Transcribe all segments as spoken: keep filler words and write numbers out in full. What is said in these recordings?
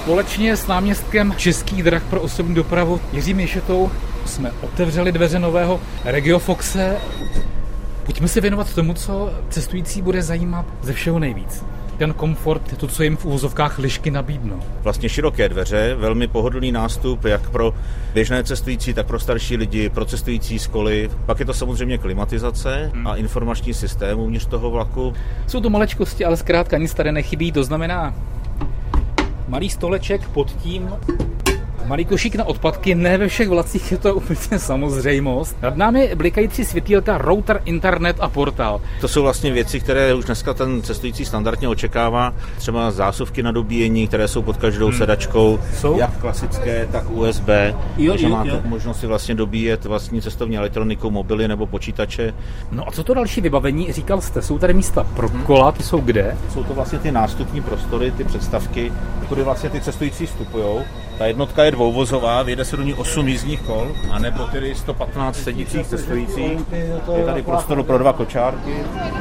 Společně s náměstkem Českých drah pro osobní dopravu Jiřím Ješetou jsme otevřeli dveře nového RegioFoxe. Pojďme se věnovat tomu, co cestující bude zajímat ze všeho nejvíc. Ten komfort, to, co jim v uvozovkách lišky nabídnou. Vlastně široké dveře, velmi pohodlný nástup, jak pro běžné cestující, tak pro starší lidi, pro cestující z koly. Pak je to samozřejmě klimatizace a informační systém uvnitř toho vlaku. Jsou to malečkosti, ale zkrátka nic tady nechybí, to znamená malý stoleček pod tím, malý košík na odpadky, ne ve všech vlacích je to úplně samozřejmost. Nad námi blikající světýlka, router, internet a portál. To jsou vlastně věci, které už dneska ten cestující standardně očekává. Třeba zásuvky na dobíjení, které jsou pod každou hmm. sedačkou, jsou? Jak klasické, tak U S B. Jo, takže jo, máte jo. možnost si vlastně dobíjet vlastní cestovní elektroniku, mobily nebo počítače. No a co to další vybavení? Říkal jste, jsou tady místa pro kola, ty jsou kde? Jsou to vlastně ty nástupní prostory, ty představky, kudy vlastně ty cestující vstupujou. Ta jednotka je dvouvozová, vyjede se do ní osm jízdních kol, anebo tedy sto patnáct sedících cestujících. Je tady prostor pro dva kočárky.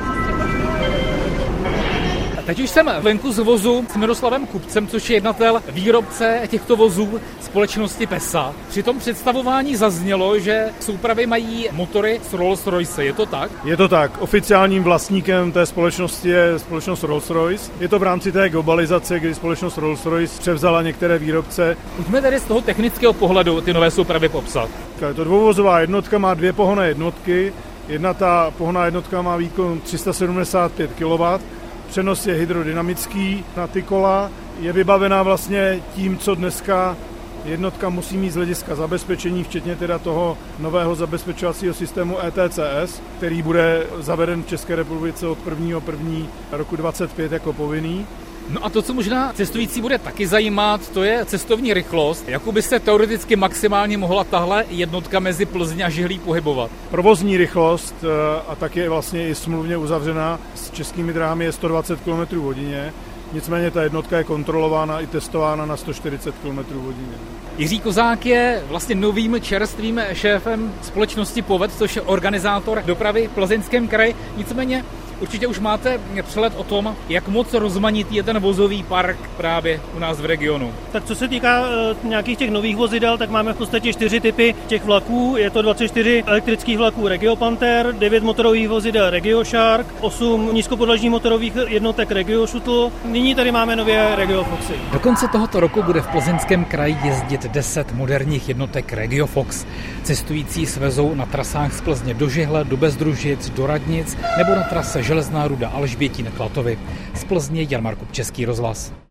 Teď už jsem venku z vozu s Miroslavem Kupcem, což je jednatel výrobce těchto vozů společnosti PESA. Při tom představování zaznělo, že soupravy mají motory z Rolls-Royce. Je to tak? Je to tak. Oficiálním vlastníkem té společnosti je společnost Rolls-Royce. Je to v rámci té globalizace, kdy společnost Rolls-Royce převzala některé výrobce. Pojďme tedy z toho technického pohledu ty nové soupravy popsat. Je to dvouvozová jednotka, má dvě pohonné jednotky. Jedna ta pohonná jednotka má výkon tři sta sedmdesát pět kilowattů. Přenos je hydrodynamický na ty kola, je vybavená vlastně tím, co dneska jednotka musí mít z hlediska zabezpečení, včetně teda toho nového zabezpečovacího systému E T C S, který bude zaveden v České republice od prvního prvního roku dvacet pět jako povinný. No a to, co možná cestující bude taky zajímat, to je cestovní rychlost. Jakou by se teoreticky maximálně mohla tahle jednotka mezi Plzeň a Žihlí pohybovat? Provozní rychlost, a tak je vlastně i smluvně uzavřená s Českými dráhami, je sto dvacet kilometrů v hodině. Nicméně ta jednotka je kontrolována i testována na sto čtyřicet kilometrů v hodině. Jiří Kozák je vlastně novým čerstvým šéfem společnosti Poved, což je organizátor dopravy v Plzeňském kraji. Nicméně určitě už máte přehled o tom, jak moc rozmanitý je ten vozový park právě u nás v regionu. Tak co se týká e, nějakých těch nových vozidel, tak máme v podstatě čtyři typy těch vlaků. Je to dvacet čtyři elektrických vlaků Regio Panther, devět motorových vozidel Regio Shark, osm nízkopodlažních motorových jednotek Regio Shuttle. Nyní tady máme nově RegioFoxy. Do konce tohoto roku bude v Plzeňském kraji jezdit deset moderních jednotek RegioFox. Cestující svezou na trasách z Plzně do Žihle, do Bezdružic, do Radnic nebo na trase Železná Ruda Alžbětín Klatovy. Z Plzně Jan Markup, Český rozhlas.